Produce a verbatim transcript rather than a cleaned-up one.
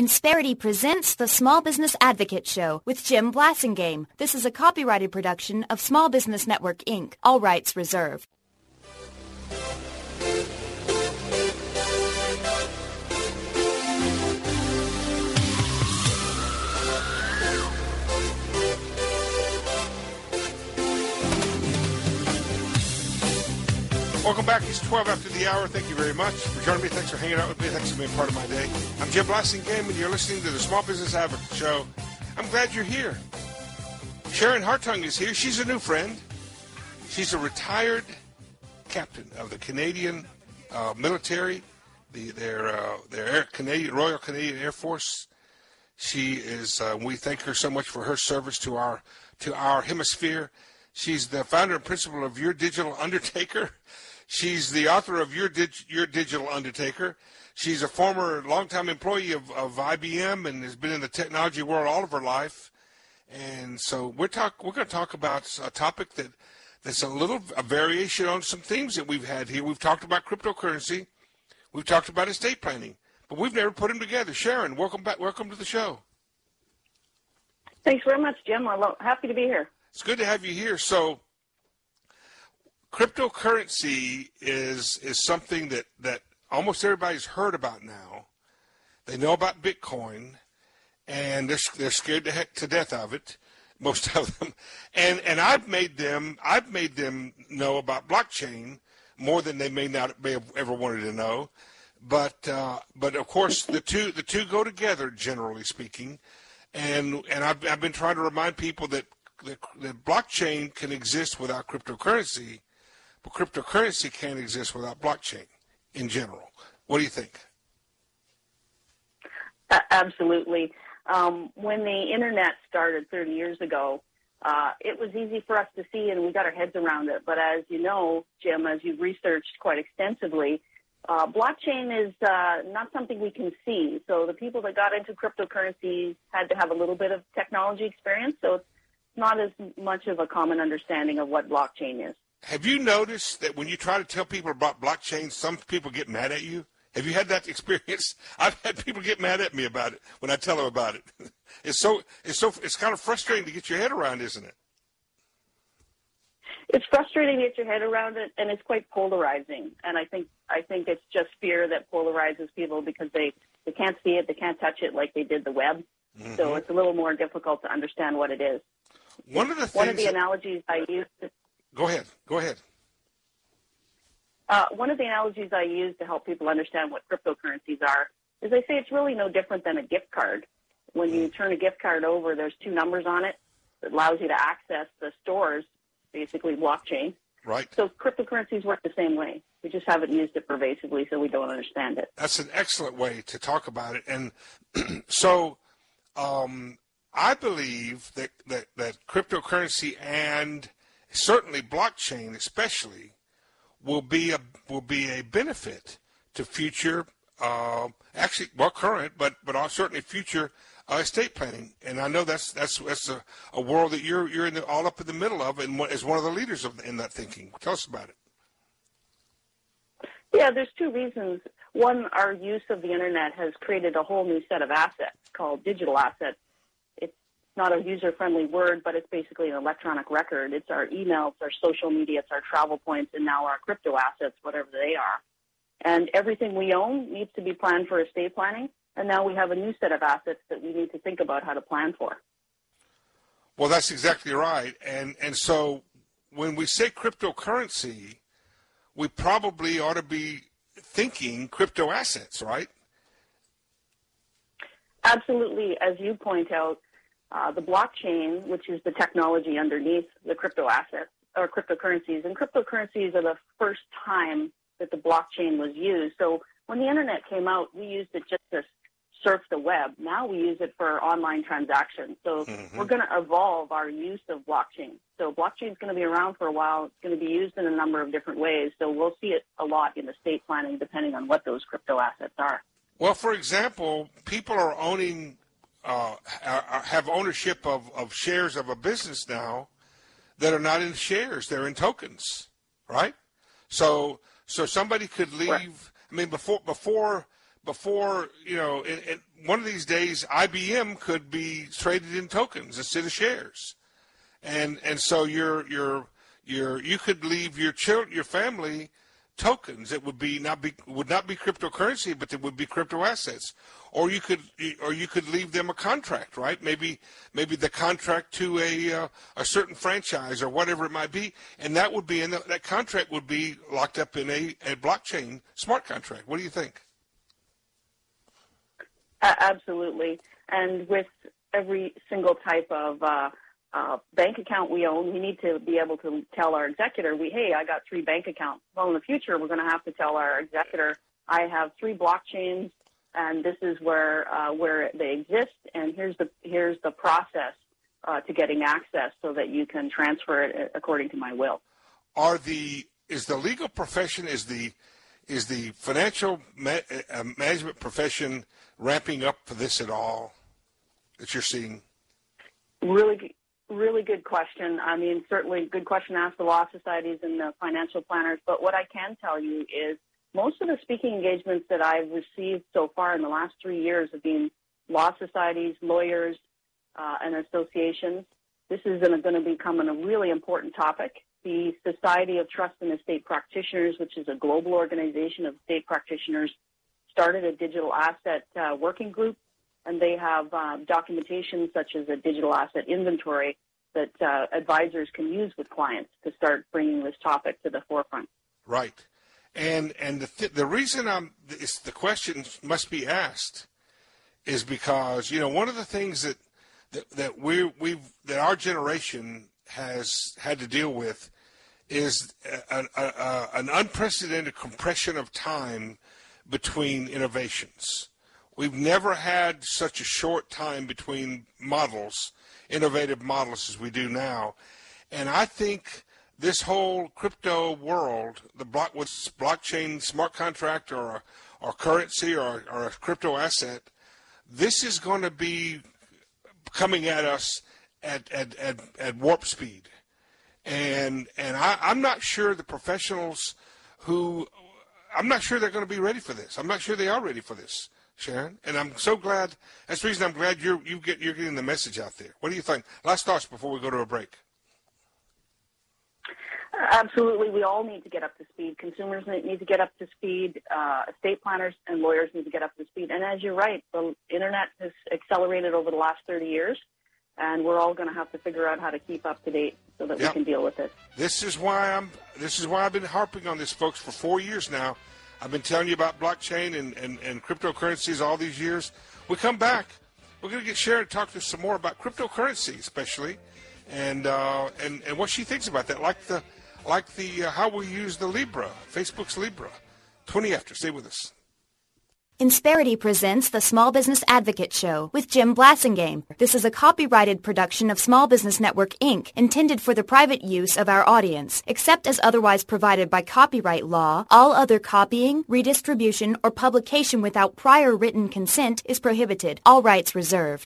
Insperity presents the Small Business Advocate Show with Jim Blasingame. This is a copyrighted production of Small Business Network, Incorporated. All rights reserved. Welcome back. It's twelve after the hour. Thank you very much for joining me. Thanks for hanging out with me. Thanks for being part of my day. I'm Jim Blasingame, and you're listening to the Small Business Advocate Show. I'm glad you're here. Sharon Hartung is here. She's a new friend. She's a retired captain of the Canadian uh, military, the, their uh, their Air, Canadian Royal Canadian Air Force. She is. Uh, we thank her so much for her service to our to our hemisphere. She's the founder and principal of Your Digital Undertaker. She's the author of Your, Dig- Your Digital Undertaker. She's a former longtime employee of, of I B M and has been in the technology world all of her life. And so we're talk we're going to talk about a topic that that's a little a variation on some themes that we've had here. We've talked about cryptocurrency. We've talked about estate planning, but we've never put them together. Sharon, welcome back. Welcome to the show. Thanks very much, Jim. I'm happy to be here. It's good to have you here. So cryptocurrency is is something that, that almost everybody's heard about now. They know about Bitcoin, and they're they're scared to heck to death of it, most of them. And and I've made them I've made them know about blockchain more than they may not may have ever wanted to know. But uh, but of course the two the two go together, generally speaking. And and I've I've been trying to remind people that that, that blockchain can exist without cryptocurrency. But cryptocurrency can't exist without blockchain in general. What do you think? Uh, absolutely. Um, when the Internet started thirty years ago, uh, it was easy for us to see and we got our heads around it. But as you know, Jim, as you've researched quite extensively, uh, blockchain is uh, not something we can see. So the people that got into cryptocurrencies had to have a little bit of technology experience. So it's not as much of a common understanding of what blockchain is. Have you noticed that when you try to tell people about blockchain, some people get mad at you? Have you had that experience? I've had people get mad at me about it when I tell them about it. It's so it's so it's kind of frustrating to get your head around, isn't it? It's frustrating to get your head around it, and it's quite polarizing. And I think I think it's just fear that polarizes people because they, they can't see it, they can't touch it like they did the web. Mm-hmm. So it's a little more difficult to understand what it is. One of the things one of the that, analogies I use. To, Go ahead. Go ahead. Uh, one of the analogies I use to help people understand what cryptocurrencies are is I say it's really no different than a gift card. When you turn a gift card over, there's two numbers on it that allows you to access the stores, basically blockchain. Right. So cryptocurrencies work the same way. We just haven't used it pervasively, so we don't understand it. That's an excellent way to talk about it. And so um, I believe that, that, that cryptocurrency and certainly blockchain especially will be a will be a benefit to future uh, actually well current but but also certainly future uh, estate planning. And I know that's that's that's a, a world that you're you're in the, all up in the middle of and as one of the leaders of in that thinking. Tell us about it. Yeah, there's two reasons. One, our use of the internet has created a whole new set of assets called digital assets. Not a user-friendly word, but it's basically an electronic record. It's our emails, our social media, it's our travel points, and now our crypto assets, whatever they are. And everything we own needs to be planned for estate planning, and now we have a new set of assets that we need to think about how to plan for. Well, that's exactly right. And and so when we say cryptocurrency, we probably ought to be thinking crypto assets, right? Absolutely. As you point out, Uh, the blockchain, which is the technology underneath the crypto assets or cryptocurrencies, and cryptocurrencies are the first time that the blockchain was used. So when the internet came out, we used it just to surf the web. Now we use it for online transactions. So mm-hmm. we're going to evolve our use of blockchain. So blockchain is going to be around for a while. It's going to be used in a number of different ways. So we'll see it a lot in estate planning, depending on what those crypto assets are. Well, for example, people are owning Uh, have ownership of, of shares of a business now that are not in shares; they're in tokens, right? So, so somebody could leave. I mean, before before before, you know, in, in one of these days, I B M could be traded in tokens instead of shares. And and so you're you're you're you could leave your child, your family tokens. It would be not be would not be cryptocurrency, but it would be crypto assets. Or you could or you could leave them a contract, right? Maybe maybe the contract to a uh, a certain franchise or whatever it might be, and that would be in the, that contract would be locked up in a, a blockchain smart contract. What do you think? Uh, absolutely, and with every single type of uh, uh, bank account we own, we need to be able to tell our executor, "We hey, I got three bank accounts." Well, in the future, we're going to have to tell our executor, "I have three blockchains, and this is where uh, where they exist, and here's the here's the process uh, to getting access, so that you can transfer it according to my will." Are the is the legal profession is the is the financial ma- uh, management profession ramping up for this at all that you're seeing? Really, really good question. I mean, certainly good question asked the law societies and the financial planners. But what I can tell you is most of the speaking engagements that I've received so far in the last three years have been law societies, lawyers, uh, and associations. This is going to become a really important topic. The Society of Trust and Estate Practitioners, which is a global organization of estate practitioners, started a digital asset uh, working group, and they have uh, documentation such as a digital asset inventory that uh, advisors can use with clients to start bringing this topic to the forefront. Right. And and the th- the reason I'm is the question must be asked is because, you know, one of the things that that, that we we've that our generation has had to deal with is a, a, a, an unprecedented compression of time between innovations. We've never had such a short time between models, innovative models, as we do now. And I think this whole crypto world, the block, what's blockchain smart contract or or currency or, or a crypto asset, this is going to be coming at us at at, at, at warp speed. And and I, I'm not sure the professionals who, I'm not sure they're going to be ready for this. I'm not sure they are ready for this, Sharon. And I'm so glad, that's the reason I'm glad you're, you get, you're getting the message out there. What do you think? Last thoughts before we go to a break. Absolutely. We all need to get up to speed. Consumers need to get up to speed. Uh, estate planners and lawyers need to get up to speed. And as you're right, the Internet has accelerated over the last thirty years, and we're all going to have to figure out how to keep up to date so that yep. we can deal with it. This is why I'm. This is why I've been harping on this, folks, for four years now. I've been telling you about blockchain and, and, and cryptocurrencies all these years. We come back. We're going to get Sharon to talk to us some more about cryptocurrency, especially, and uh, and and what she thinks about that, like the like the uh, how we use the Libra, Facebook's Libra. twenty after. Stay with us. Insperity presents the Small Business Advocate Show with Jim Blasingame. This is a copyrighted production of Small Business Network, Incorporated, intended for the private use of our audience. Except as otherwise provided by copyright law, all other copying, redistribution, or publication without prior written consent is prohibited. All rights reserved.